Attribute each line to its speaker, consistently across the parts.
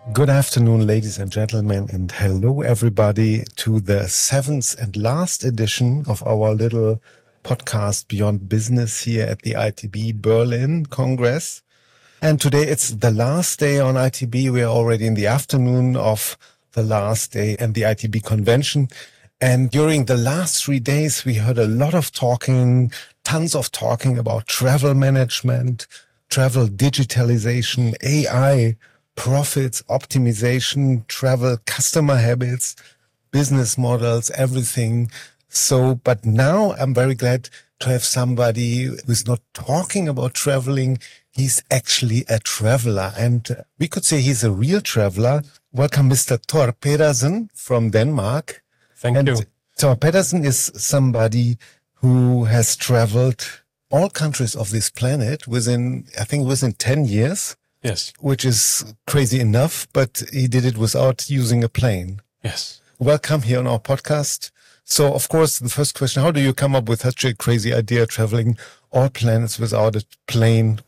Speaker 1: Good afternoon, ladies and gentlemen, and hello, everybody, to the seventh and last edition of our little podcast Beyond Business here at the ITB Berlin Congress. And today it's the last day on ITB. We are already in the afternoon of the last day and the ITB convention. And during the last 3 days, we heard a lot of talking, tons of talking about travel management, travel digitalization, AI, profits, optimization, travel, customer habits, business models, everything. But now I'm very glad to have somebody who's not talking about traveling. He's actually a traveler, and we could say he's a real traveler. Welcome, Mr. Thor Pedersen from Denmark.
Speaker 2: Thank you.
Speaker 1: Thor Pedersen is somebody who has traveled all countries of this planet within 10 years.
Speaker 2: Yes.
Speaker 1: Which is crazy enough, but he did it without using a plane.
Speaker 2: Yes.
Speaker 1: Welcome here on our podcast. So, of course, the first question, how do you come up with such a crazy idea, traveling all planets without a plane?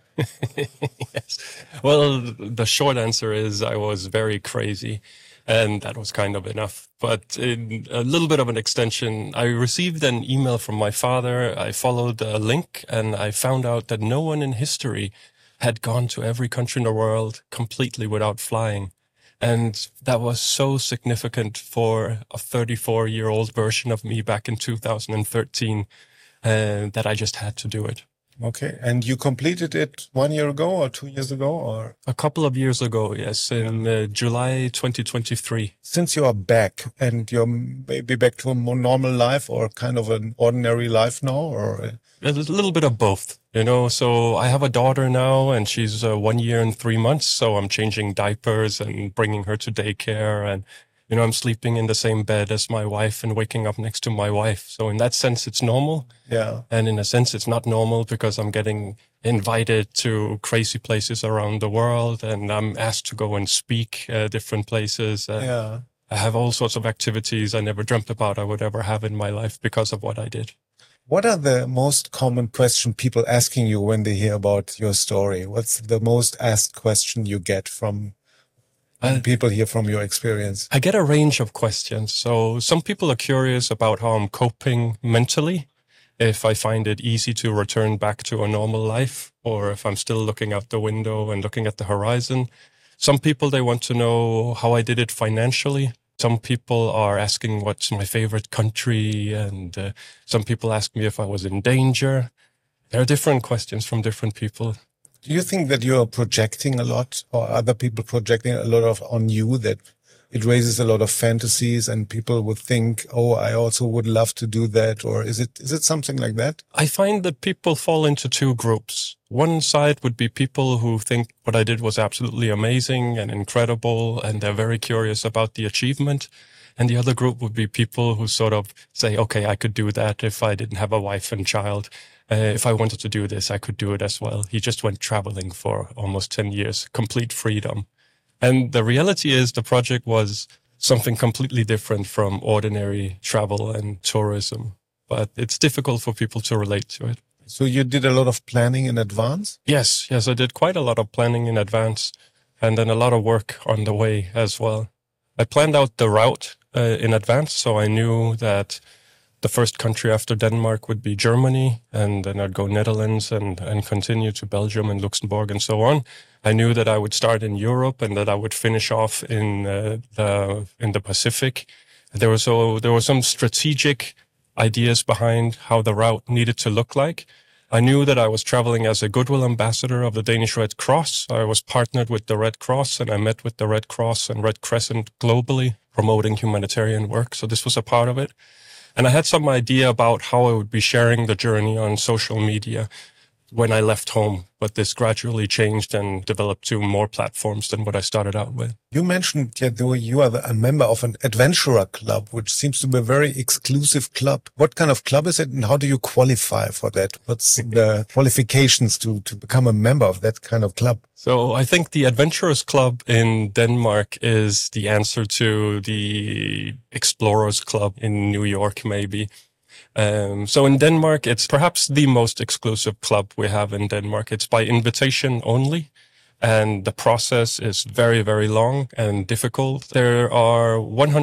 Speaker 2: Yes. Well, the short answer is I was very crazy, and that was kind of enough. But in a little bit of an extension, I received an email from my father. I followed a link, and I found out that no one in history had gone to every country in the world completely without flying. And that was so significant for a 34-year-old version of me back in 2013 that I just had to do it.
Speaker 1: Okay. And you completed it 1 year ago or 2 years ago or?
Speaker 2: A couple of years ago, yes, in July 2023.
Speaker 1: Since you are back and you're maybe back to a more normal life or kind of an ordinary life now, or?
Speaker 2: A little bit of both, So I have a daughter now and she's 1 year and 3 months. So I'm changing diapers and bringing her to daycare. And, I'm sleeping in the same bed as my wife and waking up next to my wife. So in that sense, it's normal.
Speaker 1: Yeah.
Speaker 2: And in a sense, it's not normal because I'm getting invited to crazy places around the world and I'm asked to go and speak at different places.
Speaker 1: Yeah.
Speaker 2: I have all sorts of activities I never dreamt about I would ever have in my life because of what I did.
Speaker 1: What are the most common question people asking you when they hear about your story? What's the most asked question you get from people here from your experience?
Speaker 2: I get a range of questions. So some people are curious about how I'm coping mentally, if I find it easy to return back to a normal life, or if I'm still looking out the window and looking at the horizon. Some people, they want to know how I did it financially. Some people are asking what's my favorite country, and some people ask me if I was in danger. There are different questions from different people.
Speaker 1: Do you think that you are projecting a lot, or other people projecting a lot on you, that it raises a lot of fantasies and people would think, oh, I also would love to do that? Or is it something like that?
Speaker 2: I find that people fall into two groups. One side would be people who think what I did was absolutely amazing and incredible, and they're very curious about the achievement. And the other group would be people who sort of say, okay, I could do that if I didn't have a wife and child. If I wanted to do this, I could do it as well. He just went traveling for almost 10 years, complete freedom. And the reality is the project was something completely different from ordinary travel and tourism. But it's difficult for people to relate to it.
Speaker 1: So you did a lot of planning in advance?
Speaker 2: Yes, I did quite a lot of planning in advance and then a lot of work on the way as well. I planned out the route in advance, so I knew that the first country after Denmark would be Germany, and then I'd go Netherlands and continue to Belgium and Luxembourg and so on. I knew that I would start in Europe and that I would finish off in the Pacific. There were some strategic ideas behind how the route needed to look like. I knew that I was traveling as a goodwill ambassador of the Danish Red Cross. I was partnered with the Red Cross, and I met with the Red Cross and Red Crescent globally, promoting humanitarian work. So this was a part of it. And I had some idea about how I would be sharing the journey on social media when I left home, but this gradually changed and developed to more platforms than what I started out with.
Speaker 1: You mentioned that you are a member of an adventurer club, which seems to be a very exclusive club. What kind of club is it, and how do you qualify for that? What's the qualifications to become a member of that kind of club?
Speaker 2: So I think the Adventurers Club in Denmark is the answer to the Explorers Club in New York, maybe. So in Denmark, it's perhaps the most exclusive club we have in Denmark. It's by invitation only. and the process is very, very long and difficult. There are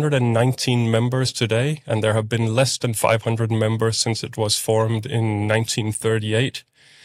Speaker 2: 119 members today, and there have been less than 500 members since it was formed in 1938.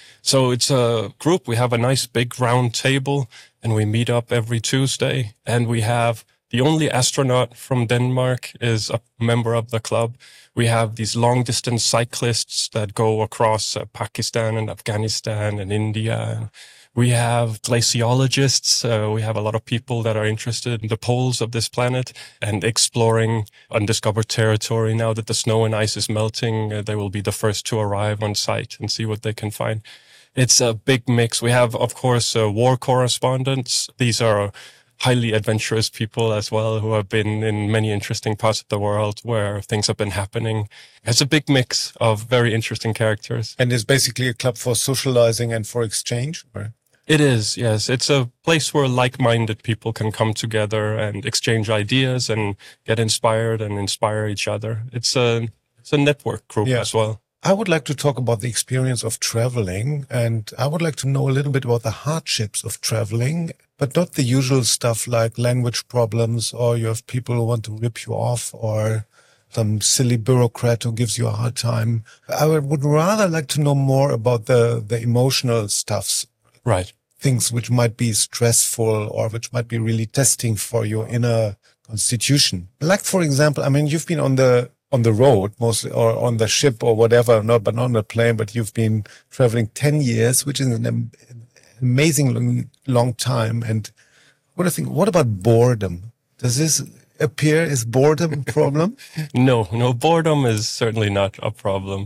Speaker 2: So it's a group. We have a nice big round table, and we meet up every Tuesday, and we have the only astronaut from Denmark is a member of the club. We have these long-distance cyclists that go across Pakistan and Afghanistan and India. We have glaciologists. We have a lot of people that are interested in the poles of this planet and exploring undiscovered territory. Now that the snow and ice is melting, they will be the first to arrive on site and see what they can find. It's a big mix. We have, of course, war correspondents. These are highly adventurous people as well who have been in many interesting parts of the world where things have been happening. It's a big mix of very interesting characters.
Speaker 1: And it's basically a club for socializing and for exchange? Or?
Speaker 2: It is, yes. It's a place where like-minded people can come together and exchange ideas and get inspired and inspire each other. It's a network group as well.
Speaker 1: I would like to talk about the experience of traveling, and I would like to know a little bit about the hardships of traveling, but not the usual stuff like language problems, or you have people who want to rip you off, or some silly bureaucrat who gives you a hard time. I would rather like to know more about the emotional stuffs.
Speaker 2: Right.
Speaker 1: Things which might be stressful or which might be really testing for your inner constitution. Like, for example, I mean, you've been on the road mostly, or on the ship or whatever, not on the plane, but you've been traveling 10 years, which is an amazing long time. And what about boredom? Does this appear as boredom a problem?
Speaker 2: No, boredom is certainly not a problem.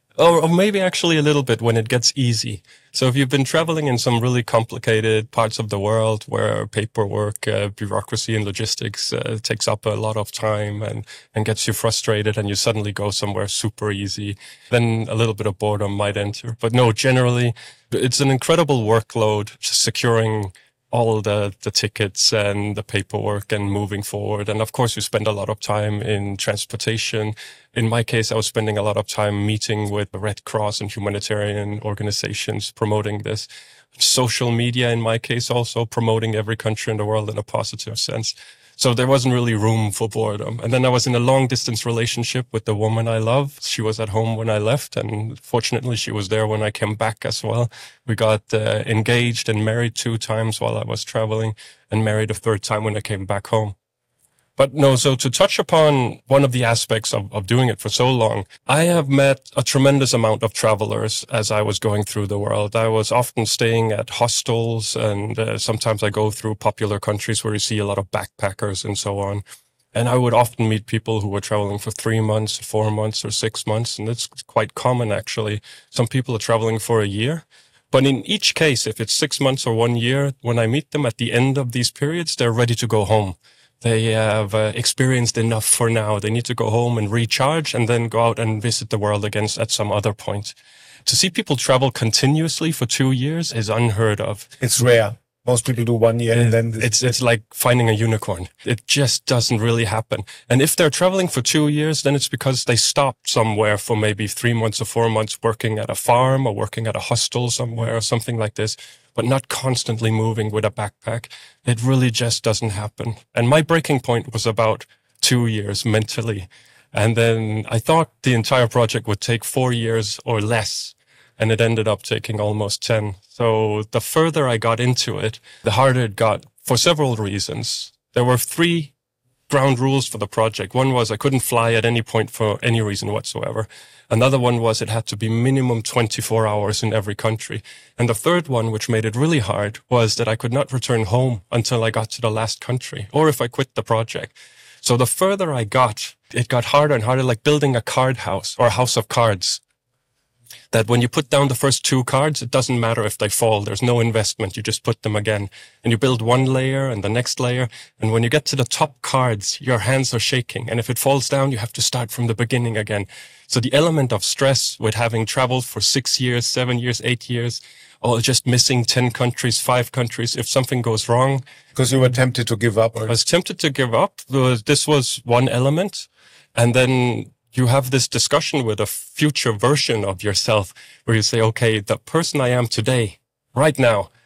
Speaker 2: Or maybe actually a little bit when it gets easy. So if you've been traveling in some really complicated parts of the world where paperwork, bureaucracy and logistics takes up a lot of time and gets you frustrated, and you suddenly go somewhere super easy, then a little bit of boredom might enter. But no, generally, it's an incredible workload, just securing all the tickets and the paperwork and moving forward. And of course, you spend a lot of time in transportation. In my case, I was spending a lot of time meeting with the Red Cross and humanitarian organizations promoting this. Social media, in my case, also promoting every country in the world in a positive sense. So there wasn't really room for boredom. And then I was in a long-distance relationship with the woman I love. She was at home when I left, and fortunately, she was there when I came back as well. We got engaged and married 2 times while I was traveling, and married a 3rd time when I came back home. But no, so to touch upon one of the aspects of doing it for so long, I have met a tremendous amount of travelers as I was going through the world. I was often staying at hostels, and sometimes I go through popular countries where you see a lot of backpackers and so on. And I would often meet people who were traveling for 3 months, 4 months, or 6 months. And it's quite common, actually. Some people are traveling for a year. But in each case, if it's 6 months or 1 year, when I meet them at the end of these periods, they're ready to go home. They have experienced enough for now. They need to go home and recharge and then go out and visit the world again at some other point. To see people travel continuously for 2 years is unheard of.
Speaker 1: It's rare. Most people do 1 year and then...
Speaker 2: It's like finding a unicorn. It just doesn't really happen. And if they're traveling for 2 years, then it's because they stopped somewhere for maybe 3 months or 4 months working at a farm or working at a hostel somewhere or something like this, but not constantly moving with a backpack. It really just doesn't happen. And my breaking point was about 2 years mentally. And then I thought the entire project would take 4 years or less. And it ended up taking almost 10. So the further I got into it, the harder it got for several reasons. There were 3 ground rules for the project. One was I couldn't fly at any point for any reason whatsoever. Another one was it had to be minimum 24 hours in every country. And the third one, which made it really hard, was that I could not return home until I got to the last country, or if I quit the project. So the further I got, it got harder and harder, like building a card house or a house of cards. That when you put down the first 2 cards, it doesn't matter if they fall. There's no investment. You just put them again. And you build one layer and the next layer. And when you get to the top cards, your hands are shaking. And if it falls down, you have to start from the beginning again. So the element of stress with having traveled for 6 years, 7 years, 8 years, or just missing 10 countries, 5 countries, if something goes wrong.
Speaker 1: Because you were tempted to give up.
Speaker 2: I was tempted to give up. This was one element. And then you have this discussion with a future version of yourself where you say, okay, the person I am today, right now,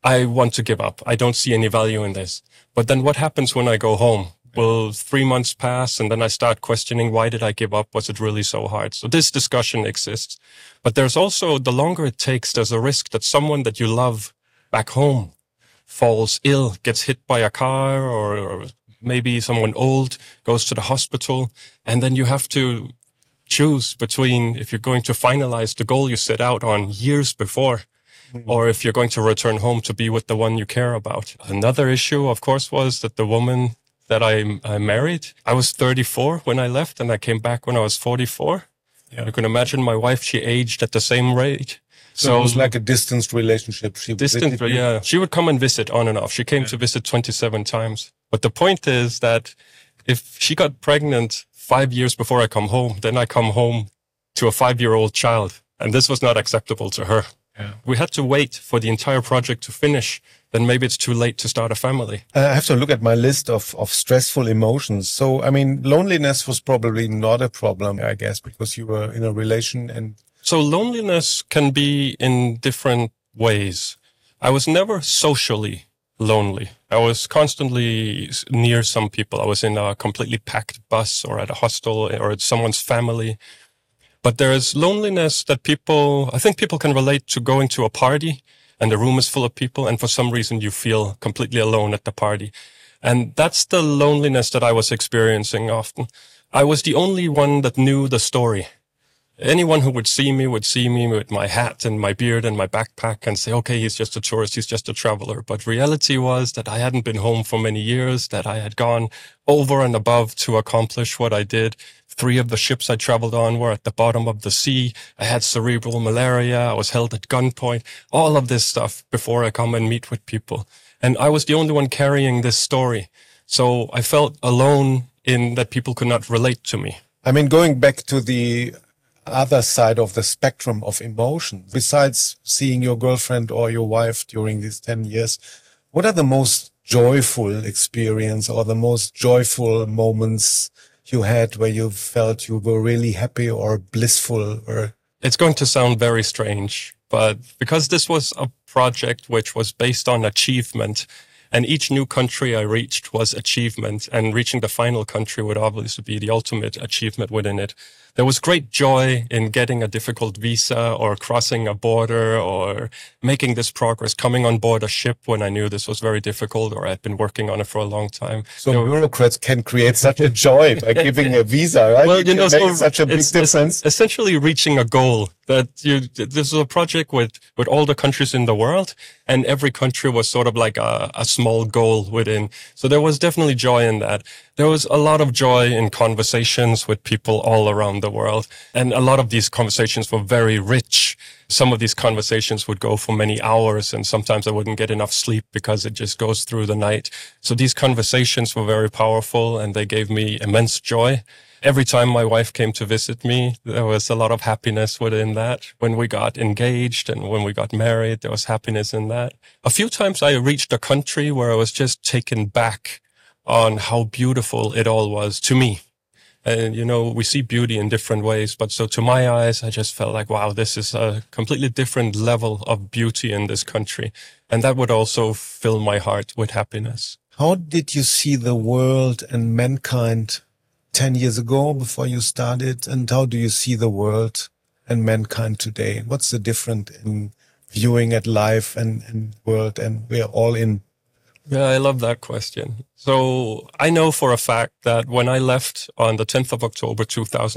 Speaker 2: I want to give up. I don't see any value in this. But then what happens when I go home? Will 3 months pass and then I start questioning, why did I give up? Was it really so hard? So this discussion exists. But there's also, the longer it takes, there's a risk that someone that you love back home falls ill, gets hit by a car, or maybe someone old goes to the hospital. And then you have to choose between if you're going to finalize the goal you set out on years before, or if you're going to return home to be with the one you care about. Another issue, of course, was that the woman that I married, I was 34 when I left and I came back when I was 44. Yeah. You can imagine my wife, she aged at the same rate.
Speaker 1: So it was like a distanced relationship.
Speaker 2: Yeah. She would come and visit on and off. She came to visit 27 times. But the point is that if she got pregnant 5 years before I come home, then I come home to a 5-year-old child. And this was not acceptable to her. Yeah. We had to wait for the entire project to finish. Then maybe it's too late to start a family.
Speaker 1: I have to look at my list of stressful emotions. So, I mean, loneliness was probably not a problem, I guess, because you were in a relation. And
Speaker 2: so loneliness can be in different ways. I was never socially lonely. I was constantly near some people. I was in a completely packed bus or at a hostel or at someone's family. But there is loneliness that I think people can relate to going to a party and the room is full of people, and for some reason you feel completely alone at the party. And that's the loneliness that I was experiencing often. I was the only one that knew the story. Anyone who would see me with my hat and my beard and my backpack and say, okay, he's just a tourist, he's just a traveler. But reality was that I hadn't been home for many years, that I had gone over and above to accomplish what I did. 3 of the ships I traveled on were at the bottom of the sea. I had cerebral malaria. I was held at gunpoint. All of this stuff before I come and meet with people. And I was the only one carrying this story. So I felt alone in that people could not relate to me.
Speaker 1: I mean, going back to the other side of the spectrum of emotions, besides seeing your girlfriend or your wife during these 10 years, what are the most joyful experience or the most joyful moments you had where you felt you were really happy or blissful? Or
Speaker 2: it's going to sound very strange, but because this was a project which was based on achievement, and each new country I reached was achievement, and reaching the final country would obviously be the ultimate achievement within it. There was great joy in getting a difficult visa or crossing a border or making this progress, coming on board a ship when I knew this was very difficult or I'd been working on it for a long time.
Speaker 1: So bureaucrats can create such a joy by giving a visa, right?
Speaker 2: Well, you know, so
Speaker 1: such a big difference.
Speaker 2: It's essentially reaching a goal that this is a project with all the countries in the world, and every country was sort of like a small goal within. So there was definitely joy in that. There was a lot of joy in conversations with people all around the world. And a lot of these conversations were very rich. Some of these conversations would go for many hours, and sometimes I wouldn't get enough sleep because it just goes through the night. So these conversations were very powerful and they gave me immense joy. Every time my wife came to visit me, there was a lot of happiness within that. When we got engaged and when we got married, there was happiness in that. A few times I reached a country where I was just taken back on how beautiful it all was to me. And, you know, we see beauty in different ways, but so to my eyes, I just felt like, wow, this is a completely different level of beauty in this country. And that would also fill my heart with happiness.
Speaker 1: How did you see the world and mankind 10 years ago before you started? And how do you see the world and mankind today? What's the difference in viewing at life and world? And we're all in.
Speaker 2: Yeah, I love that question. So I know for a fact that when I left on the 10th of October,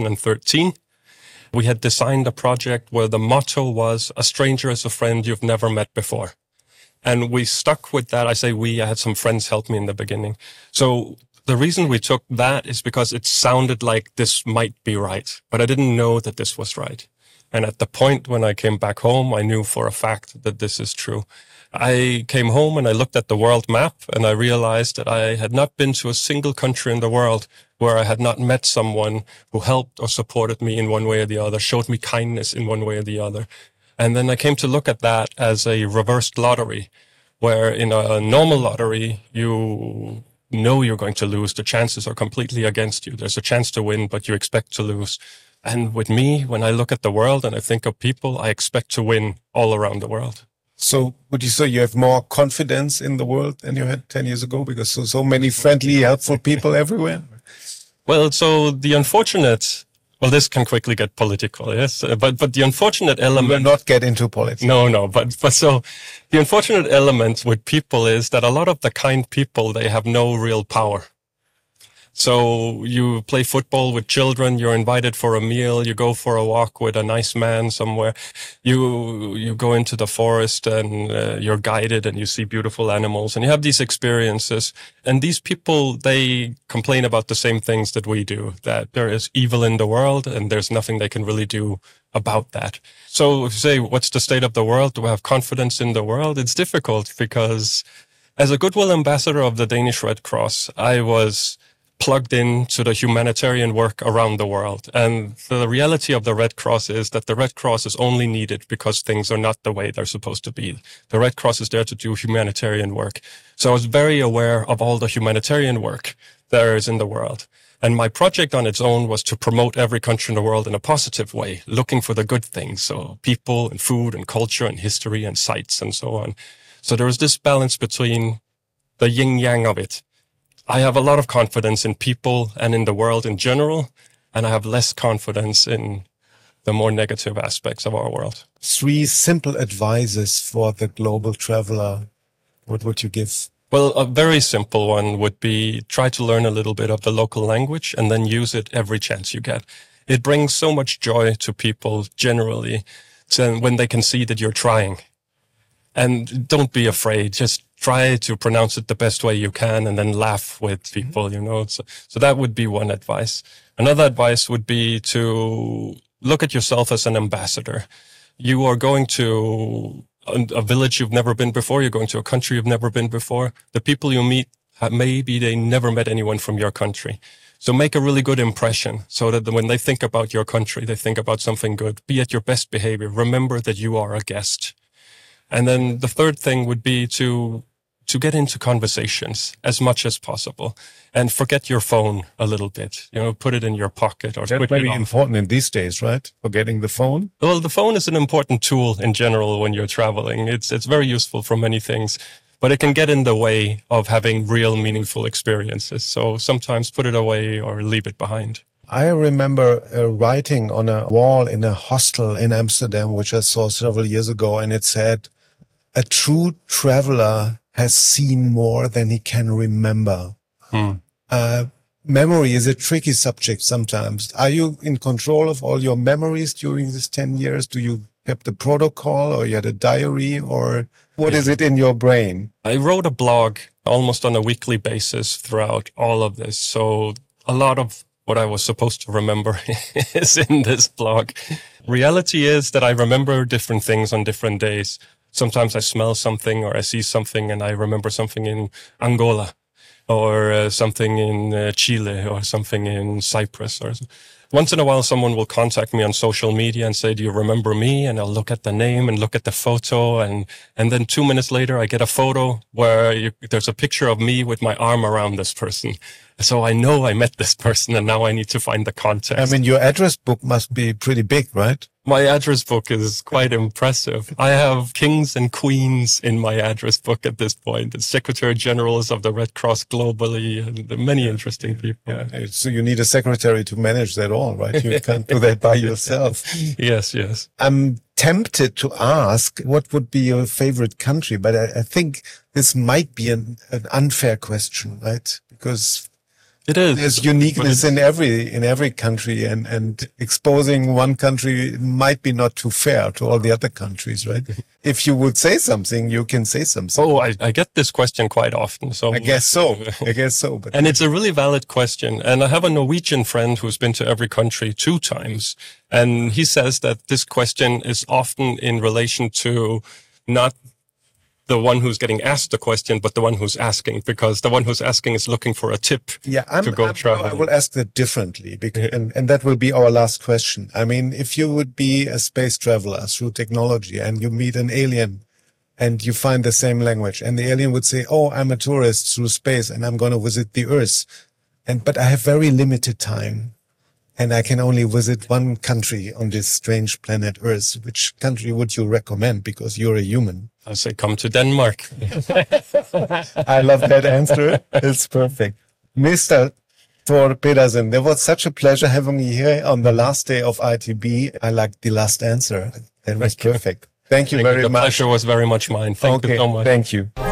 Speaker 2: 2013, we had designed a project where the motto was, a stranger is a friend you've never met before. And we stuck with that. I say we, I had some friends help me in the beginning. So the reason we took that is because it sounded like this might be right, but I didn't know that this was right. And at the point when I came back home, I knew for a fact that this is true. I came home and I looked at the world map and I realized that I had not been to a single country in the world where I had not met someone who helped or supported me in one way or the other, showed me kindness in one way or the other. And then I came to look at that as a reversed lottery, where in a normal lottery, you know you're going to lose. The chances are completely against you. There's a chance to win, but you expect to lose. And with me, when I look at the world and I think of people, I expect to win all around the world.
Speaker 1: So would you say you have more confidence in the world than you had 10 years ago? Because so many friendly, helpful people everywhere?
Speaker 2: Well, so the unfortunate, well, this can quickly get political, yes, but the unfortunate element.
Speaker 1: We will not get into politics.
Speaker 2: No, but so the unfortunate element with people is that a lot of the kind people, they have no real power. So you play football with children, you're invited for a meal, you go for a walk with a nice man somewhere, you go into the forest and you're guided and you see beautiful animals and you have these experiences. And these people, they complain about the same things that we do, that there is evil in the world and there's nothing they can really do about that. So if you say, what's the state of the world? Do we have confidence in the world? It's difficult because as a goodwill ambassador of the Danish Red Cross, I was plugged into the humanitarian work around the world. And the reality of the Red Cross is that the Red Cross is only needed because things are not the way they're supposed to be. The Red Cross is there to do humanitarian work. So I was very aware of all the humanitarian work there is in the world. And my project on its own was to promote every country in the world in a positive way, looking for the good things. So people and food and culture and history and sites and so on. So there was this balance between the yin-yang of it. I have a lot of confidence in people and in the world in general, and I have less confidence in the more negative aspects of our world.
Speaker 1: 3 simple advices for the global traveler. What would you give?
Speaker 2: Well, a very simple one would be try to learn a little bit of the local language and then use it every chance you get. It brings so much joy to people generally when they can see that you're trying. And don't be afraid. Just try to pronounce it the best way you can and then laugh with people, you know. So that would be one advice. Another advice would be to look at yourself as an ambassador. You are going to a village you've never been before. You're going to a country you've never been before. The people you meet, maybe they never met anyone from your country. So make a really good impression so that when they think about your country, they think about something good. Be at your best behavior. Remember that you are a guest. And then the third thing would be to get into conversations as much as possible and forget your phone a little bit, you know, put it in your pocket or
Speaker 1: that's very important in these days, right? Forgetting the phone.
Speaker 2: Well, the phone is an important tool in general when you're traveling. It's very useful for many things, but it can get in the way of having real meaningful experiences. So sometimes put it away or leave it behind.
Speaker 1: I remember writing on a wall in a hostel in Amsterdam, which I saw several years ago, and it said, "A true traveler has seen more than he can remember." Memory is a tricky subject sometimes. Are you in control of all your memories during these 10 years? Do you have the protocol or you had a diary or what is it in your brain?
Speaker 2: I wrote a blog almost on a weekly basis throughout all of this. So a lot of what I was supposed to remember is in this blog. Reality is that I remember different things on different days. Sometimes I smell something or I see something and I remember something in Angola or something in Chile or something in Cyprus. Or once in a while, someone will contact me on social media and say, "Do you remember me?" And I'll look at the name and look at the photo. And then 2 minutes later, I get a photo where there's a picture of me with my arm around this person. So I know I met this person and now I need to find the context.
Speaker 1: I mean, your address book must be pretty big, right?
Speaker 2: My address book is quite impressive. I have kings and queens in my address book at this point. The Secretary Generals of the Red Cross globally and many interesting people.
Speaker 1: Yeah. So you need a secretary to manage that all, right? You can't do that by yourself.
Speaker 2: Yes, yes.
Speaker 1: I'm tempted to ask what would be your favorite country, but I think this might be an unfair question, right? Because
Speaker 2: it is.
Speaker 1: There's uniqueness in every country, and exposing one country might be not too fair to all the other countries, right? If you would say something, you can say something.
Speaker 2: Oh, I get this question quite often. So
Speaker 1: I guess so. But
Speaker 2: and it's a really valid question. And I have a Norwegian friend who's been to every country 2 times. And he says that this question is often in relation to not the one who's getting asked the question, but the one who's asking, because the one who's asking is looking for a tip to go travel.
Speaker 1: I will ask that differently, because, and that will be our last question. I mean, if you would be a space traveler through technology and you meet an alien and you find the same language and the alien would say, "Oh, I'm a tourist through space and I'm going to visit the Earth. But I have very limited time. and I can only visit one country on this strange planet Earth, which country would you recommend? Because you're a human.
Speaker 2: I say come to Denmark.
Speaker 1: I love that answer. It's perfect. Mr. Thor Pedersen, there was such a pleasure having you here on the last day of ITB. I liked the last answer. That was perfect. Thank you very much.
Speaker 2: The pleasure was very much mine. Thank you so much.
Speaker 1: Thank you.